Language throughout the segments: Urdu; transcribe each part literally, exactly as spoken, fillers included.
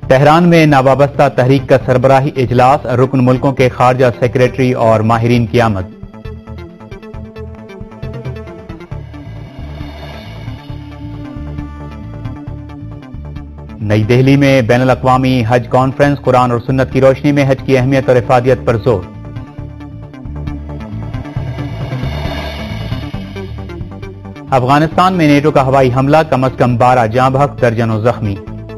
تہران میں ناوابستہ تحریک کا سربراہی اجلاس، رکن ملکوں کے خارجہ سیکریٹری اور ماہرین کی آمد۔ نئی دہلی میں بین الاقوامی حج کانفرنس، قرآن اور سنت کی روشنی میں حج کی اہمیت اور افادیت پر زور۔ افغانستان میں نیٹو کا ہوائی حملہ، کم از کم بارہ جاں بحق، درجنوں زخمی۔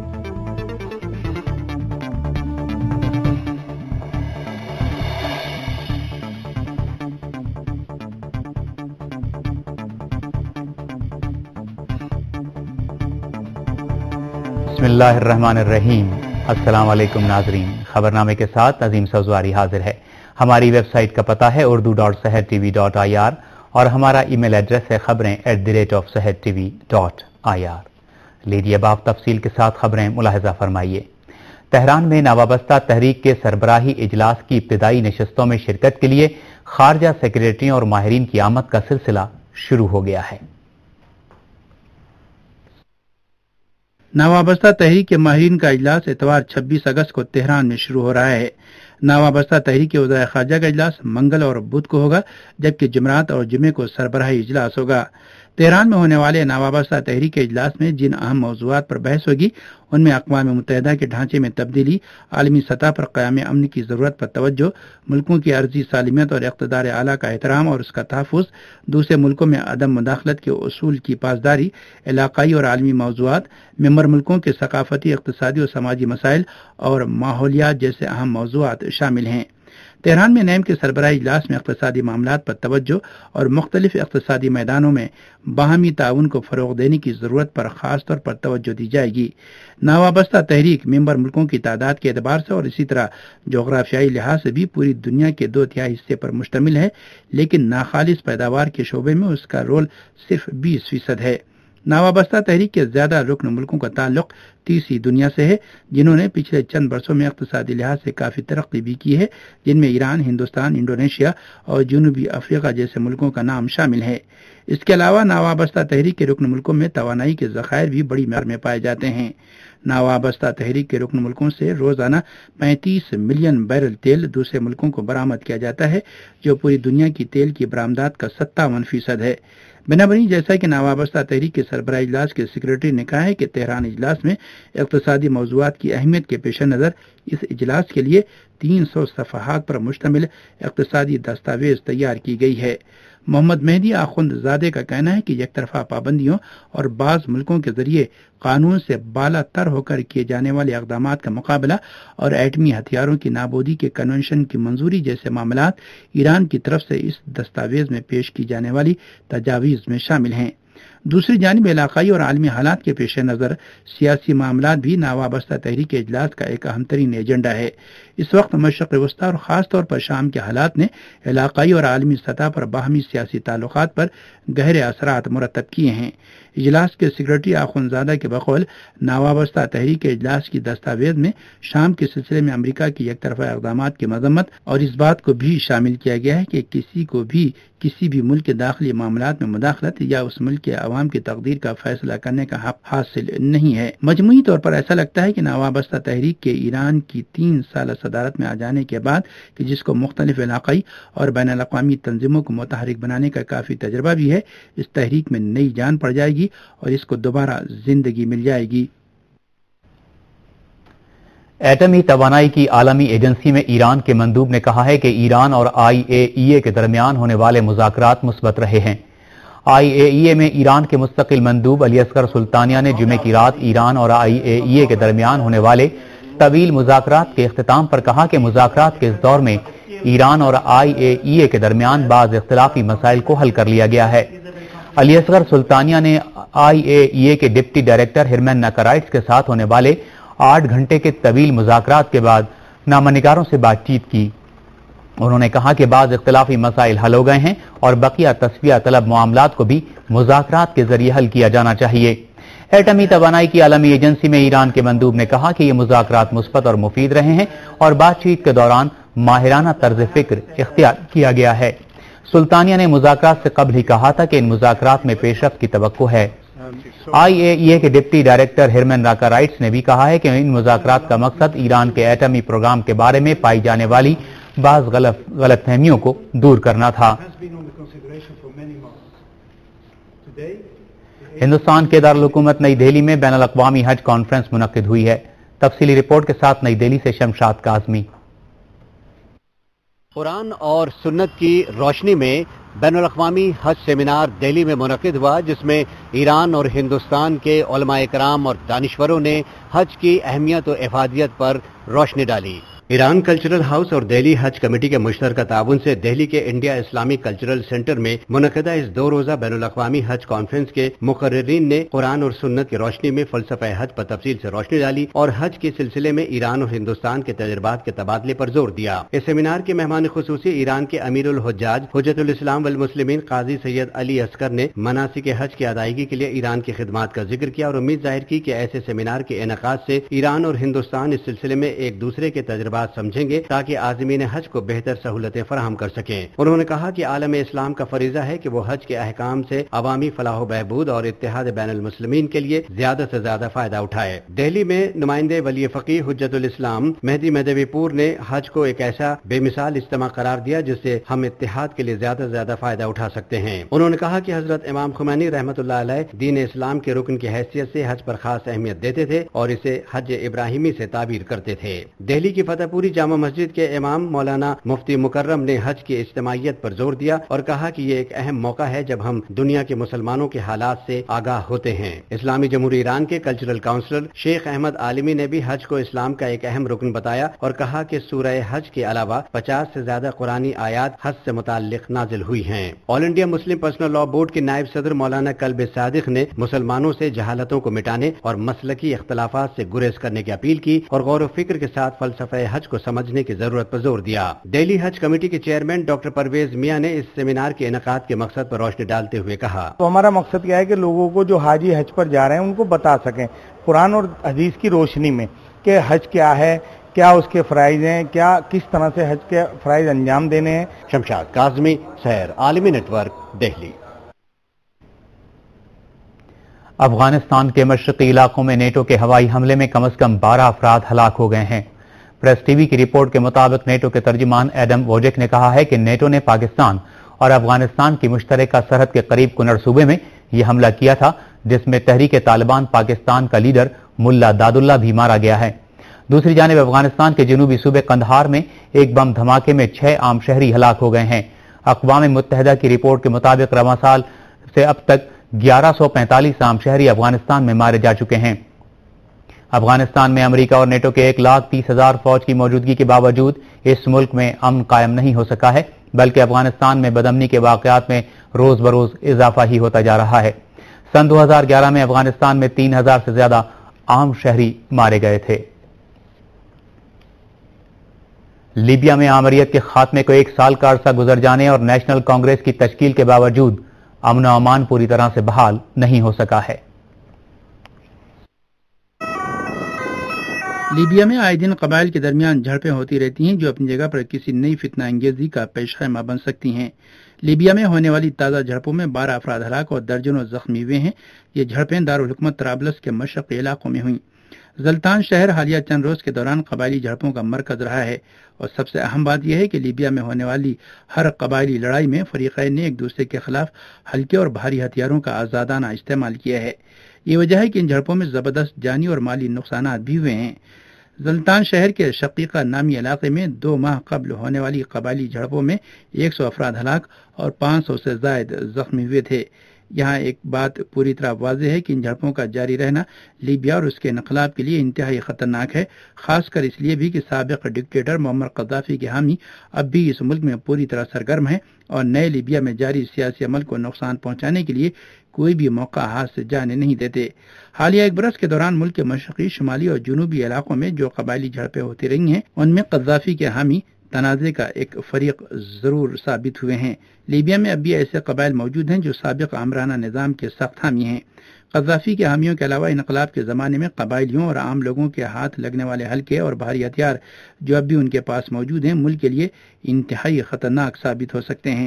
بسم اللہ الرحمن الرحیم۔ السلام علیکم ناظرین، خبرنامے کے ساتھ عظیم سوزواری حاضر ہے۔ ہماری ویب سائٹ کا پتہ ہے Urdu dot Sahar T V dot I R اور ہمارا ای میل ایڈریس ہے خبریں at the rate of Sahar T V dot I R. لیجیے اب آپ تفصیل کے ساتھ خبریں ملاحظہ فرمائیے۔ تہران میں نوابستہ تحریک کے سربراہی اجلاس کی ابتدائی نشستوں میں شرکت کے لیے خارجہ سیکریٹریوں اور ماہرین کی آمد کا سلسلہ شروع ہو گیا ہے۔ نوابستہ تحریک کے ماہرین کا اجلاس اتوار چھبیس اگست کو تہران میں شروع ہو رہا ہے۔ نوابستہ تحریک کے وزرائے خارجہ کا اجلاس منگل اور بدھ کو ہوگا، جبکہ جمعرات اور جمعے کو سربراہی اجلاس ہوگا۔ تہران میں ہونے والے نوابستہ تحریک کے اجلاس میں جن اہم موضوعات پر بحث ہوگی ان میں اقوام متحدہ کے ڈھانچے میں تبدیلی، عالمی سطح پر قیام امن کی ضرورت پر توجہ، ملکوں کی عرضی سالمیت اور اقتدار اعلیٰ کا احترام اور اس کا تحفظ، دوسرے ملکوں میں عدم مداخلت کے اصول کی پاسداری، علاقائی اور عالمی موضوعات، ممبر ملکوں کے ثقافتی، اقتصادی اور سماجی مسائل اور ماحولیات جیسے اہم موضوعات شامل ہیں۔ تہران میں نیم کے سربراہی اجلاس میں اقتصادی معاملات پر توجہ اور مختلف اقتصادی میدانوں میں باہمی تعاون کو فروغ دینے کی ضرورت پر خاص طور پر توجہ دی جائے گی۔ نوابستہ تحریک ممبر ملکوں کی تعداد کے اعتبار سے اور اسی طرح جغرافیائی لحاظ سے بھی پوری دنیا کے دو تہائی حصے پر مشتمل ہے، لیکن ناخالص پیداوار کے شعبے میں اس کا رول صرف بیس فیصد ہے۔ نوابستہ تحریک کے زیادہ رکن ملکوں کا تعلق تیسری دنیا سے ہے، جنہوں نے پچھلے چند برسوں میں اقتصادی لحاظ سے کافی ترقی بھی کی ہے، جن میں ایران، ہندوستان، انڈونیشیا اور جنوبی افریقہ جیسے ملکوں کا نام شامل ہے۔ اس کے علاوہ نوابستہ تحریک کے رکن ملکوں میں توانائی کے ذخائر بھی بڑی مقدار میں پائے جاتے ہیں۔ نوابستہ تحریک کے رکن ملکوں سے روزانہ پینتیس ملین بیرل تیل دوسرے ملکوں کو برآمد کیا جاتا ہے، جو پوری دنیا کی تیل کی برآمدات کا ستاون فیصد ہے۔ بنابراین جیسا کہ نوابستہ تحریک کے سربراہ اجلاس کے سیکریٹری نے کہا ہے کہ تہران اجلاس میں اقتصادی موضوعات کی اہمیت کے پیش نظر اس اجلاس کے لیے تین سو صفحات پر مشتمل اقتصادی دستاویز تیار کی گئی ہے۔ محمد مہدی آخوند زادے کا کہنا ہے کہ یک طرفہ پابندیوں اور بعض ملکوں کے ذریعے قانون سے بالا تر ہو کر کیے جانے والے اقدامات کا مقابلہ اور ایٹمی ہتھیاروں کی نابودی کے کنونشن کی منظوری جیسے معاملات ایران کی طرف سے اس دستاویز میں پیش کی جانے والی تجاویز میں شامل ہیں۔ دوسری جانب علاقائی اور عالمی حالات کے پیش نظر سیاسی معاملات بھی نوابستہ تحریک اجلاس کا ایک اہم ترین ایجنڈا ہے۔ اس وقت مشرق وسطیٰ اور خاص طور پر شام کے حالات نے علاقائی اور عالمی سطح پر باہمی سیاسی تعلقات پر گہرے اثرات مرتب کیے ہیں۔ اجلاس کے سیکریٹری آخوندزادہ کے بقول نوابستہ تحریک اجلاس کی دستاویز میں شام کے سلسلے میں امریکہ کی یک طرفہ اقدامات کی مذمت اور اس بات کو بھی شامل کیا گیا ہے کہ کسی کو بھی کسی بھی ملک کے داخلی معاملات میں مداخلت یا اس ملک کے عوام کی تقدیر کا فیصلہ کرنے کا حق حاصل نہیں ہے۔ مجموعی طور پر ایسا لگتا ہے کہ نوابستہ تحریک کے ایران کی تین سالہ صدارت میں آ جانے کے بعد کہ جس کو مختلف علاقائی اور بین الاقوامی تنظیموں کو متحرک بنانے کا کافی تجربہ بھی ہے، اس تحریک میں نئی جان پڑ جائے گی اور اس کو دوبارہ زندگی مل جائے گی۔ ایٹمی توانائی کی عالمی ایجنسی میں ایران کے مندوب نے کہا ہے کہ ایران اور آئی اے ای اے کے درمیان ہونے والے مذاکرات مثبت رہے ہیں۔ آئی اے ای اے میں ایران کے مستقل مندوب علی اصغر سلطانیہ نے جمعے کی رات ایران اور آئی اے ای اے کے درمیان ہونے والے طویل مذاکرات کے اختتام پر کہا کہ مذاکرات کے اس دور میں ایران اور آئی اے ای اے کے درمیان بعض اختلافی مسائل کو حل کر لیا گیا ہے۔ علی اصغر سلطانیہ نے آئی اے ای اے کے ڈپٹی ڈائریکٹر ہرمین نکرائٹس کے ساتھ ہونے والے آٹھ گھنٹے کے طویل مذاکرات کے بعد نامہ نگاروں سے بات چیت کی۔ انہوں نے کہا کہ بعض اختلافی مسائل حل ہو گئے ہیں اور بقیہ تصفیہ طلب معاملات کو بھی مذاکرات کے ذریعے حل کیا جانا چاہیے۔ ایٹمی توانائی کی عالمی ایجنسی میں ایران کے مندوب نے کہا کہ یہ مذاکرات مثبت اور مفید رہے ہیں اور بات چیت کے دوران ماہرانہ طرز فکر اختیار کیا گیا ہے۔ سلطانیہ نے مذاکرات سے قبل ہی کہا تھا کہ ان مذاکرات میں پیش رفت کی توقع ہے۔ آئی اے ای اے کے ڈپٹی ڈائریکٹر ہرمن راکا رائٹس نے بھی کہا ہے کہ ان مذاکرات کا مقصد ایران کے ایٹمی پروگرام کے بارے میں پائی جانے والی بعض غلط فہمیوں کو دور کرنا تھا۔ ہندوستان کے دارالحکومت نئی دہلی میں بین الاقوامی حج کانفرنس منعقد ہوئی ہے۔ تفصیلی رپورٹ کے ساتھ نئی دہلی سے شمشاد کاظمی۔ قرآن اور سنت کی روشنی میں بین الاقوامی حج سیمینار دہلی میں منعقد ہوا، جس میں ایران اور ہندوستان کے علماء کرام اور دانشوروں نے حج کی اہمیت و افادیت پر روشنی ڈالی۔ ایران کلچرل ہاؤس اور دہلی حج کمیٹی کے مشترکہ تعاون سے دہلی کے انڈیا اسلامک کلچرل سینٹر میں منعقدہ اس دو روزہ بین الاقوامی حج کانفرنس کے مقررین نے قرآن اور سنت کی روشنی میں فلسفہ حج پر تفصیل سے روشنی ڈالی اور حج کے سلسلے میں ایران اور ہندوستان کے تجربات کے تبادلے پر زور دیا۔ اس سیمینار کے مہمان خصوصی ایران کے امیر الحجاج حجت الاسلام والمسلمین قاضی سید علی اصغر نے مناسک حج کی ادائیگی کے لیے ایران کی خدمات کا ذکر کیا اور امید ظاہر کی کہ ایسے سیمینار کے انعقاد سے ایران اور ہندوستان اس سلسلے میں ایک دوسرے کے تجربات سمجھیں گے تاکہ عازمین حج کو بہتر سہولتیں فراہم کر سکیں۔ انہوں نے کہا کہ عالم اسلام کا فریضہ ہے کہ وہ حج کے احکام سے عوامی فلاح و بہبود اور اتحاد بین المسلمین کے لیے زیادہ سے زیادہ فائدہ اٹھائے۔ دہلی میں نمائندے ولی فقیہ حجت الاسلام مہدی مہدوی پور نے حج کو ایک ایسا بے مثال اجتماع قرار دیا جس سے ہم اتحاد کے لیے زیادہ سے زیادہ فائدہ اٹھا سکتے ہیں۔ انہوں نے کہا کہ حضرت امام خمینی رحمۃ اللہ علیہ دین اسلام کے رکن کی حیثیت سے حج پر خاص اہمیت دیتے تھے اور اسے حج ابراہیمی سے تعبیر کرتے تھے۔ دہلی کی فتح پوری جامع مسجد کے امام مولانا مفتی مکرم نے حج کی اجتماعیت پر زور دیا اور کہا کہ یہ ایک اہم موقع ہے جب ہم دنیا کے مسلمانوں کے حالات سے آگاہ ہوتے ہیں۔ اسلامی جمہوریہ ایران کے کلچرل کاؤنسلر شیخ احمد عالمی نے بھی حج کو اسلام کا ایک اہم رکن بتایا اور کہا کہ سورہ حج کے علاوہ پچاس سے زیادہ قرآنی آیات حج سے متعلق نازل ہوئی ہیں۔ All India Muslim personal law board کے نائب صدر مولانا کلب صادق نے مسلمانوں سے جہالتوں کو مٹانے اور مسلکی اختلافات سے گریز کرنے کی اپیل کی اور غور و فکر کے ساتھ فلسفہ حج کو سمجھنے کی ضرورت پر زور دیا۔ دہلی حج کمیٹی کے چیئرمین ڈاکٹر پرویز میاں نے اس سیمینار کے انعقاد کے مقصد پر روشنی ڈالتے ہوئے کہا، تو ہمارا مقصد کیا ہے کہ لوگوں کو جو حاجی حج پر جا رہے ہیں ان کو بتا سکیں قرآن اور حدیث کی روشنی میں کہ حج کیا ہے، کیا اس کے فرائض ہیں، کیا کس طرح سے حج کے فرائض انجام دینے ہیں۔ شمشاد کاظمی، سحر عالمی نیٹ ورک، دہلی۔ افغانستان کے مشرقی علاقوں میں نیٹو کے ہوائی حملے میں کم از کم بارہ افراد ہلاک ہو گئے ہیں۔ پریس ٹی وی کی رپورٹ کے مطابق نیٹو کے ترجمان ایڈم ووجک نے کہا ہے کہ نیٹو نے پاکستان اور افغانستان کی مشترکہ سرحد کے قریب کنڑ صوبے میں یہ حملہ کیا تھا، جس میں تحریک طالبان پاکستان کا لیڈر ملا داد اللہ بھی مارا گیا ہے۔ دوسری جانب افغانستان کے جنوبی صوبے قندھار میں ایک بم دھماکے میں چھ عام شہری ہلاک ہو گئے ہیں۔ اقوام متحدہ کی رپورٹ کے مطابق رواں سال سے اب تک گیارہ سو پینتالیس عام شہری افغانستان میں مارے جا چکے ہیں۔ افغانستان میں امریکہ اور نیٹو کے ایک لاکھ تیس ہزار فوج کی موجودگی کے باوجود اس ملک میں امن قائم نہیں ہو سکا ہے، بلکہ افغانستان میں بدامنی کے واقعات میں روز بروز اضافہ ہی ہوتا جا رہا ہے۔ سن دو ہزار گیارہ میں افغانستان میں تین ہزار سے زیادہ عام شہری مارے گئے تھے۔ لیبیا میں آمریت کے خاتمے کو ایک سال کا عرصہ گزر جانے اور نیشنل کانگریس کی تشکیل کے باوجود امن و امان پوری طرح سے بحال نہیں ہو سکا ہے۔ لیبیا میں آئے دن قبائل کے درمیان جھڑپیں ہوتی رہتی ہیں جو اپنی جگہ پر کسی نئی فتنہ انگیزی کا پیش خیمہ بن سکتی ہیں۔ لیبیا میں ہونے والی تازہ جھڑپوں میں بارہ افراد ہلاک اور درجنوں زخمی ہوئے ہیں۔ یہ جھڑپیں دارالحکومت طرابلس کے مشرقی علاقوں میں ہوئیں۔ زلطان شہر حالیہ چند روز کے دوران قبائلی جھڑپوں کا مرکز رہا ہے اور سب سے اہم بات یہ ہے کہ لیبیا میں ہونے والی ہر قبائلی لڑائی میں فریقین نے ایک دوسرے کے خلاف ہلکے اور بھاری ہتھیاروں کا آزادانہ استعمال کیا ہے۔ یہ وجہ ہے کہ ان جھڑپوں میں زبردست جانی اور مالی نقصانات بھی ہوئے ہیں۔ زلطان شہر کے شقیقہ نامی علاقے میں دو ماہ قبل ہونے والی قبائلی جھڑپوں میں ایک سو افراد ہلاک اور پانچ سو سے زائد زخمی ہوئے تھے۔ یہاں ایک بات پوری طرح واضح ہے کہ ان جھڑپوں کا جاری رہنا لیبیا اور اس کے انقلاب کے لیے انتہائی خطرناک ہے، خاص کر اس لیے بھی کہ سابق ڈکٹیٹر معمر قذافی کے حامی اب بھی اس ملک میں پوری طرح سرگرم ہیں اور نئے لیبیا میں جاری سیاسی عمل کو نقصان پہنچانے کے لیے کوئی بھی موقع ہاتھ سے جانے نہیں دیتے۔ حالیہ ایک برس کے دوران ملک کے مشرقی، شمالی اور جنوبی علاقوں میں جو قبائلی جھڑپیں ہوتی رہی ہیں ان میں قذافی کے حامی تنازع کا ایک فریق ضرور ثابت ہوئے ہیں۔ لیبیا میں اب بھی ایسے قبائل موجود ہیں جو سابق عامرانہ نظام کے سخت حامی ہیں۔ قذافی کے حامیوں کے علاوہ انقلاب کے زمانے میں قبائلیوں اور عام لوگوں کے ہاتھ لگنے والے ہلکے اور بھاری ہتھیار جو اب بھی ان کے پاس موجود ہیں ملک کے لیے انتہائی خطرناک ثابت ہو سکتے ہیں۔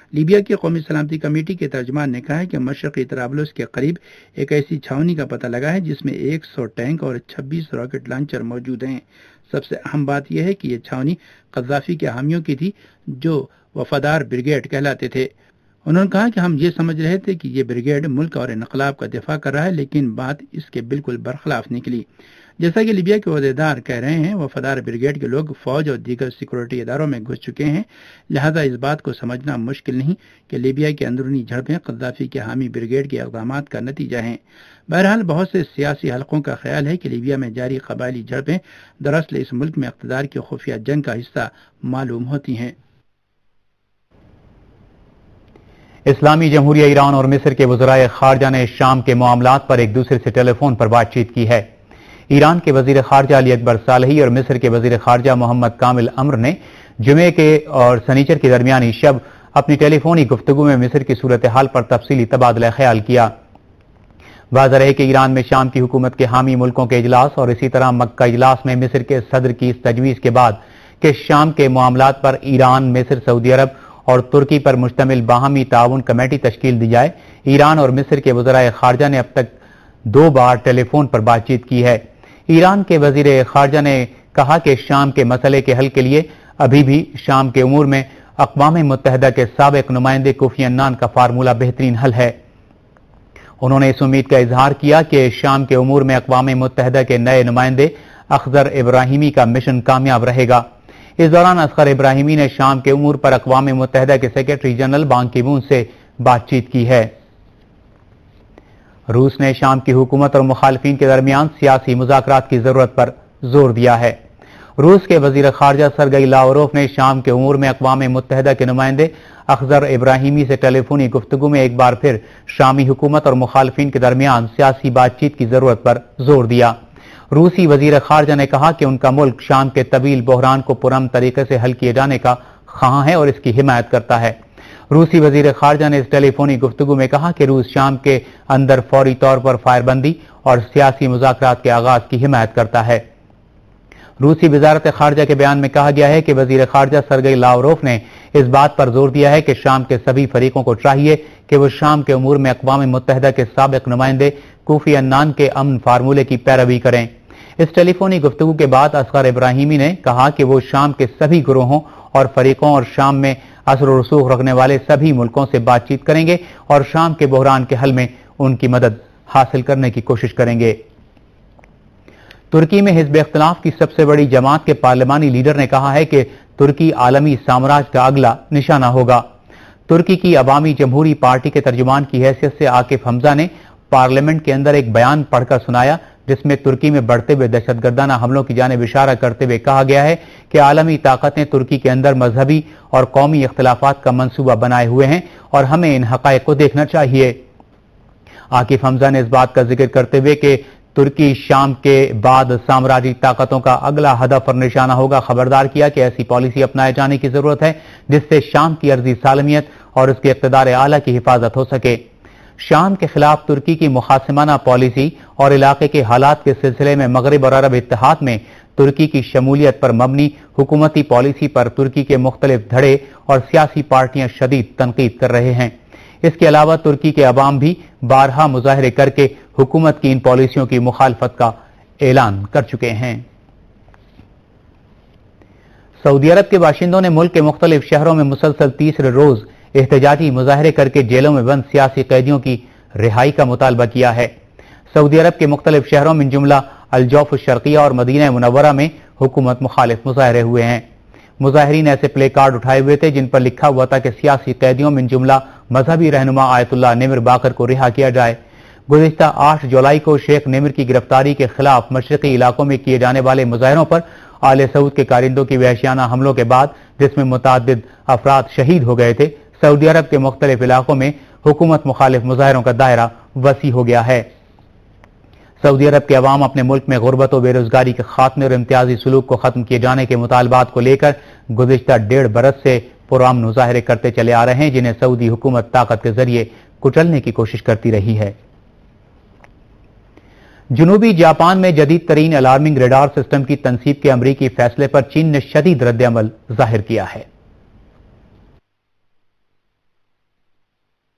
لیبیا کی قومی سلامتی کمیٹی کے ترجمان نے کہا ہے کہ مشرقی طرابلس کے قریب ایک ایسی چھاونی کا پتہ لگا ہے جس میں ایک سو ٹینک اور چھبیس راکٹ لانچر موجود ہیں۔ سب سے اہم بات یہ ہے کہ یہ چھاونی قذافی کے حامیوں کی تھی جو وفادار بریگیڈ کہلاتے تھے۔ انہوں نے کہا کہ ہم یہ سمجھ رہے تھے کہ یہ بریگیڈ ملک اور انقلاب کا دفاع کر رہا ہے، لیکن بات اس کے بالکل برخلاف نکلی۔ جیسا کہ لیبیا کے عہدیدار کہہ رہے ہیں، وفادار بریگیڈ کے لوگ فوج اور دیگر سیکورٹی اداروں میں گھس چکے ہیں، لہذا اس بات کو سمجھنا مشکل نہیں کہ لیبیا کی اندرونی جھڑپیں قذافی کے حامی بریگیڈ کے اقدامات کا نتیجہ ہیں۔ بہرحال بہت سے سیاسی حلقوں کا خیال ہے کہ لیبیا میں جاری قبائلی جھڑپیں دراصل اس ملک میں اقتدار کی خفیہ جنگ کا حصہ معلوم ہوتی ہیں۔ اسلامی جمہوریہ ایران اور مصر کے وزرائے خارجہ نے شام کے معاملات پر ایک دوسرے سے ٹیلی فون پر بات چیت کی ہے۔ ایران کے وزیر خارجہ علی اکبر صالحی اور مصر کے وزیر خارجہ محمد کامل امر نے جمعے کے اور سنیچر کے درمیانی شب اپنی ٹیلی فونی گفتگو میں مصر کی صورتحال پر تفصیلی تبادلہ خیال کیا۔ واضح ہے کہ ایران میں شام کی حکومت کے حامی ملکوں کے اجلاس اور اسی طرح مکہ اجلاس میں مصر کے صدر کی اس تجویز کے بعد کہ شام کے معاملات پر ایران، مصر، سعودی عرب اور ترکی پر مشتمل باہمی تعاون کمیٹی تشکیل دی جائے، ایران اور مصر کے وزرائے خارجہ نے اب تک دو بار ٹیلی فون پر بات چیت کی ہے۔ ایران کے وزیر خارجہ نے کہا کہ شام کے مسئلے کے حل کے لیے ابھی بھی شام کے امور میں اقوام متحدہ کے سابق نمائندے کوفی عنان کا فارمولہ بہترین حل ہے۔ انہوں نے اس امید کا اظہار کیا کہ شام کے امور میں اقوام متحدہ کے نئے نمائندے اخضر ابراہیمی کا مشن کامیاب رہے گا۔ اس دوران اصغر ابراہیمی نے شام کے امور پر اقوام متحدہ کے سیکرٹری جنرل بان کی مون سے بات چیت کی ہے۔ روس نے شام کی حکومت اور مخالفین کے درمیان سیاسی مذاکرات کی ضرورت پر زور دیا ہے۔ روس کے وزیر خارجہ سرگئی لاوروف نے شام کے امور میں اقوام متحدہ کے نمائندے اخضر ابراہیمی سے ٹیلی فونی گفتگو میں ایک بار پھر شامی حکومت اور مخالفین کے درمیان سیاسی بات چیت کی ضرورت پر زور دیا۔ روسی وزیر خارجہ نے کہا کہ ان کا ملک شام کے طویل بحران کو پرامن طریقے سے حل کیے جانے کا خواہاں ہے اور اس کی حمایت کرتا ہے۔ روسی وزیر خارجہ نے اس ٹیلی فونی گفتگو میں کہا کہ روس شام کے اندر فوری طور پر فائر بندی اور سیاسی مذاکرات کے آغاز کی حمایت کرتا ہے۔ روسی وزارت خارجہ کے بیان میں کہا گیا ہے کہ وزیر خارجہ سرگئی لاوروف نے اس بات پر زور دیا ہے کہ شام کے سبھی فریقوں کو چاہیے کہ وہ شام کے امور میں اقوام متحدہ کے سابق نمائندے کوفی عنان کے امن فارمولے کی پیروی کریں۔ اس ٹیلی فونی گفتگو کے بعد اصغر ابراہیمی نے کہا کہ وہ شام کے سبھی گروہوں اور فریقوں اور شام میں اثر و رسوخ رکھنے والے سبھی ملکوں سے بات چیت کریں گے اور شام کے بحران کے حل میں ان کی مدد حاصل کرنے کی کوشش کریں گے۔ ترکی میں حزب اختلاف کی سب سے بڑی جماعت کے پارلیمانی لیڈر نے کہا ہے کہ ترکی عالمی سامراج کا اگلا نشانہ ہوگا۔ ترکی کی عوامی جمہوری پارٹی کے ترجمان کی حیثیت سے عاقف حمزہ نے پارلیمنٹ کے اندر ایک بیان پڑھ کر سنایا جس میں ترکی میں بڑھتے ہوئے دہشت گردانہ حملوں کی جانب اشارہ کرتے ہوئے کہا گیا ہے کہ عالمی طاقتیں ترکی کے اندر مذہبی اور قومی اختلافات کا منصوبہ بنائے ہوئے ہیں اور ہمیں ان حقائق کو دیکھنا چاہیے۔ عاقف حمزہ نے اس بات کا ذکر کرتے ہوئے کہ ترکی شام کے بعد سامراجی طاقتوں کا اگلا ہدف اور نشانہ ہوگا خبردار کیا کہ ایسی پالیسی اپنائے جانے کی ضرورت ہے جس سے شام کی عرضی سالمیت اور اس کے اقتدار اعلیٰ کی حفاظت ہو سکے۔ شام کے خلاف ترکی کی مخاصمانہ پالیسی اور علاقے کے حالات کے سلسلے میں مغرب اور عرب اتحاد میں ترکی کی شمولیت پر مبنی حکومتی پالیسی پر ترکی کے مختلف دھڑے اور سیاسی پارٹیاں شدید تنقید کر رہے ہیں۔ اس کے علاوہ ترکی کے عوام بھی بارہا مظاہرے کر کے حکومت کی ان پالیسیوں کی مخالفت کا اعلان کر چکے ہیں۔ سعودی عرب کے باشندوں نے ملک کے مختلف شہروں میں مسلسل تیسرے روز احتجاجی مظاہرے کر کے جیلوں میں بند سیاسی قیدیوں کی رہائی کا مطالبہ کیا ہے۔ سعودی عرب کے مختلف شہروں من جملہ الجوف الشرقیہ اور مدینہ منورہ میں حکومت مخالف مظاہرے ہوئے ہیں۔ مظاہرین ایسے پلے کارڈ اٹھائے ہوئے تھے جن پر لکھا ہوا تھا کہ سیاسی قیدیوں من جملہ مذہبی رہنما آیت اللہ نمر باقر کو رہا کیا جائے۔ گزشتہ آٹھ جولائی کو شیخ نمر کی گرفتاری کے خلاف مشرقی علاقوں میں کیے جانے والے مظاہروں پر آل سعود کے کارندوں کی وحشیانہ حملوں کے بعد جس میں متعدد افراد شہید ہو گئے تھے، سعودی عرب کے مختلف علاقوں میں حکومت مخالف مظاہروں کا دائرہ وسیع ہو گیا ہے۔ سعودی عرب کے عوام اپنے ملک میں غربت و بے روزگاری کے خاتمے اور امتیازی سلوک کو ختم کیے جانے کے مطالبات کو لے کر گزشتہ ڈیڑھ برس سے پرامن مظاہرے کرتے چلے آ رہے ہیں جنہیں سعودی حکومت طاقت کے ذریعے کچلنے کی کوشش کرتی رہی ہے۔ جنوبی جاپان میں جدید ترین الارمنگ ریڈار سسٹم کی تنصیب کے امریکی فیصلے پر چین نے شدید رد عمل ظاہر کیا ہے۔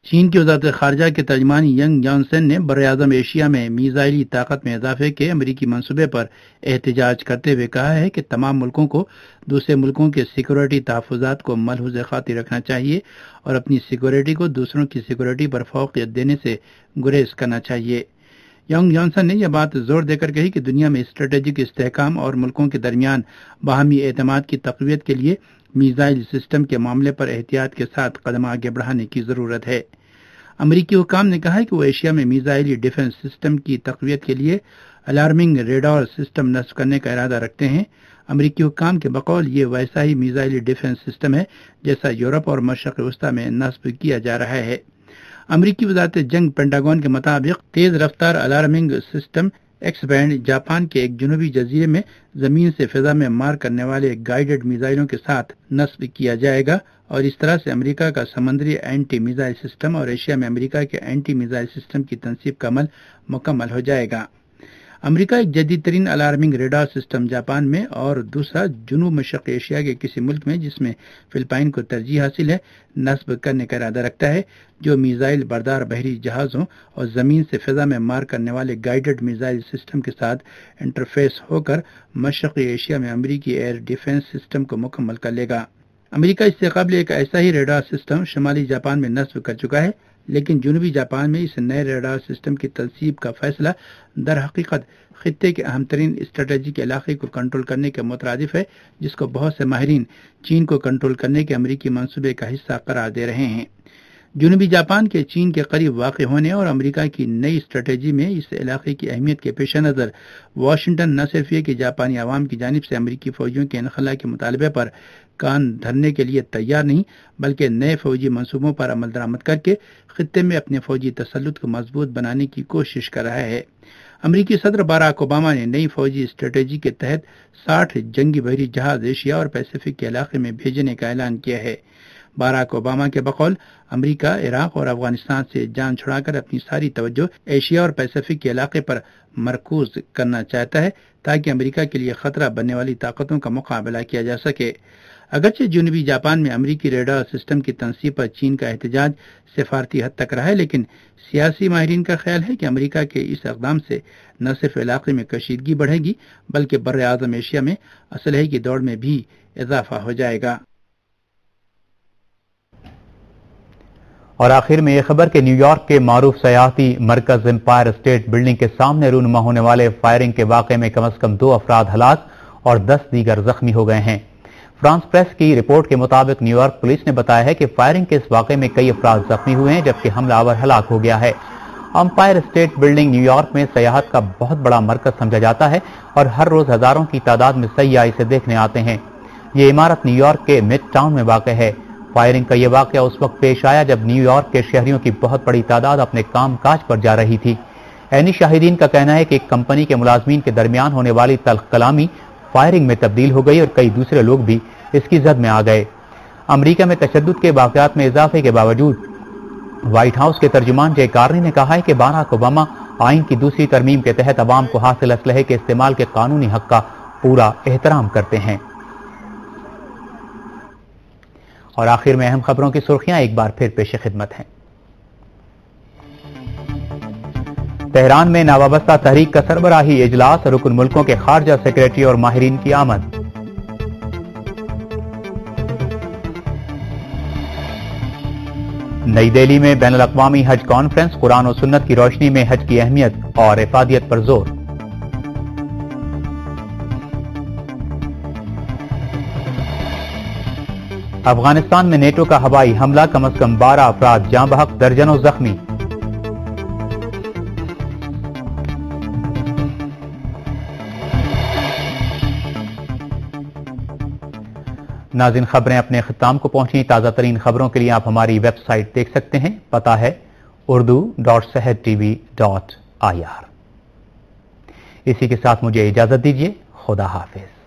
چین کی وزارت خارجہ کے ترجمان ینگ جانسن نے براعظم ایشیا میں میزائلی طاقت میں اضافے کے امریکی منصوبے پر احتجاج کرتے ہوئے کہا ہے کہ تمام ملکوں کو دوسرے ملکوں کے سیکورٹی تحفظات کو ملحوظ خاطر رکھنا چاہیے اور اپنی سیکورٹی کو دوسروں کی سیکورٹی پر فوقیت دینے سے گریز کرنا چاہیے۔ ینگ جانسن نے یہ بات زور دے کر کہی کہ دنیا میں اسٹریٹجک استحکام اور ملکوں کے درمیان باہمی اعتماد کی تقویت کے لیے میزائل سسٹم کے معاملے پر احتیاط کے ساتھ قدم آگے بڑھانے کی ضرورت ہے۔ امریکی حکام نے کہا ہے کہ وہ ایشیا میں میزائلی ڈیفنس سسٹم کی تقویت کے لیے الارمنگ ریڈار سسٹم نصب کرنے کا ارادہ رکھتے ہیں۔ امریکی حکام کے بقول یہ ویسا ہی میزائلی ڈیفنس سسٹم ہے جیسا یورپ اور مشرق وسطی میں نصب کیا جا رہا ہے۔ امریکی وزارت جنگ پینٹاگون کے مطابق تیز رفتار alarming system X band Japan کے ایک جنوبی جزیرے میں زمین سے فضا میں مار کرنے والے گائیڈڈ میزائلوں کے ساتھ نصب کیا جائے گا اور اس طرح سے امریکہ کا سمندری اینٹی میزائل سسٹم اور ایشیا میں امریکہ کے اینٹی میزائل سسٹم کی تنصیب کا عمل مکمل ہو جائے گا۔ امریکہ ایک جدید ترین الارمنگ ریڈار سسٹم جاپان میں اور دوسرا جنوب مشرق ایشیا کے کسی ملک میں جس میں فلپائن کو ترجیح حاصل ہے نصب کرنے کا ارادہ رکھتا ہے، جو میزائل بردار بحری جہازوں اور زمین سے فضا میں مار کرنے والے گائیڈڈ میزائل سسٹم کے ساتھ انٹرفیس ہو کر مشرقی ایشیا میں امریکی ایئر ڈیفنس سسٹم کو مکمل کر لے گا۔ امریکہ اس سے قبل ایک ایسا ہی ریڈار سسٹم شمالی جاپان میں نصب کر چکا ہے، لیکن جنوبی جاپان میں اس نئے ریڈار سسٹم کی تنصیب کا فیصلہ در حقیقت خطے کے اہم ترین اسٹریٹجک علاقے کو کنٹرول کرنے کے مترادف ہے، جس کو بہت سے ماہرین چین کو کنٹرول کرنے کے امریکی منصوبے کا حصہ قرار دے رہے ہیں۔ جنوبی جاپان کے چین کے قریب واقع ہونے اور امریکہ کی نئی اسٹریٹجی میں اس علاقے کی اہمیت کے پیش نظر واشنگٹن نہ صرف یہ کہ جاپانی عوام کی جانب سے امریکی فوجیوں کے انخلا کے مطالبے پر کان دھرنے کے لیے تیار نہیں، بلکہ نئے فوجی منصوبوں پر عمل درآمد کر کے خطے میں اپنے فوجی تسلط کو مضبوط بنانے کی کوشش کر رہا ہے۔ امریکی صدر باراک اوباما نے نئی فوجی اسٹریٹجی کے تحت ساٹھ جنگی بحری جہاز ایشیا اور پیسفک کے علاقے میں بھیجنے کا اعلان کیا ہے۔ باراک اوباما کے بقول امریکہ عراق اور افغانستان سے جان چھڑا کر اپنی ساری توجہ ایشیا اور پیسفک کے علاقے پر مرکوز کرنا چاہتا ہے تاکہ امریکہ کے لیے خطرہ بننے والی طاقتوں کا مقابلہ کیا جا سکے۔ اگرچہ جنوبی جاپان میں امریکی ریڈار سسٹم کی تنصیب پر چین کا احتجاج سفارتی حد تک رہا ہے، لیکن سیاسی ماہرین کا خیال ہے کہ امریکہ کے اس اقدام سے نہ صرف علاقے میں کشیدگی بڑھے گی بلکہ بر اعظم ایشیا میں اسلحے کی دوڑ میں بھی اضافہ ہو جائے گا۔ اور آخر میں یہ خبر کہ نیو یارک کے معروف سیاحتی مرکز امپائر اسٹیٹ بلڈنگ کے سامنے رونما ہونے والے فائرنگ کے واقعے میں کم از کم دو افراد ہلاک اور دس دیگر زخمی ہو گئے ہیں۔ فرانس پریس کی رپورٹ کے مطابق نیو یارک پولیس نے بتایا ہے کہ فائرنگ کے اس واقعے میں کئی افراد زخمی ہوئے ہیں جبکہ حملہ آور ہلاک ہو گیا ہے۔ Empire State Building New York میں سیاحت کا بہت بڑا مرکز سمجھا جاتا ہے اور ہر روز ہزاروں کی تعداد میں سیاح اسے دیکھنے آتے ہیں۔ یہ عمارت نیو یارک کے مڈ ٹاؤن میں واقع ہے۔ فائرنگ کا یہ واقعہ اس وقت پیش آیا جب نیو یارک کے شہریوں کی بہت بڑی تعداد اپنے کام کاج پر جا رہی تھی۔ عینی شاہدین کا کہنا ہے کہ ایک کمپنی کے ملازمین کے درمیان ہونے والی تلخ کلامی فائرنگ میں تبدیل ہو گئی اور کئی دوسرے لوگ بھی اس کی زد میں آ گئے۔ امریکہ میں تشدد کے واقعات میں اضافے کے باوجود وائٹ ہاؤس کے ترجمان جے کارنی نے کہا ہے کہ باراک اوباما آئین کی دوسری ترمیم کے تحت عوام کو حاصل اسلحے کے استعمال کے قانونی حق کا پورا احترام کرتے ہیں۔ اور آخر میں اہم خبروں کی سرخیاں ایک بار پھر پیش خدمت ہیں۔ تہران میں نوابستہ تحریک کا سربراہی اجلاس، رکن ملکوں کے خارجہ سیکریٹری اور ماہرین کی آمد۔ نئی دہلی میں بین الاقوامی حج کانفرنس، قرآن و سنت کی روشنی میں حج کی اہمیت اور افادیت پر زور۔ افغانستان میں نیٹو کا ہوائی حملہ، کم از کم بارہ افراد جاں بحق، درجنوں زخمی۔ ناظرین، خبریں اپنے اختتام کو پہنچی۔ تازہ ترین خبروں کے لیے آپ ہماری ویب سائٹ دیکھ سکتے ہیں، پتہ ہے Urdu dot Sahar T V dot I R. اسی کے ساتھ مجھے اجازت دیجیے، خدا حافظ۔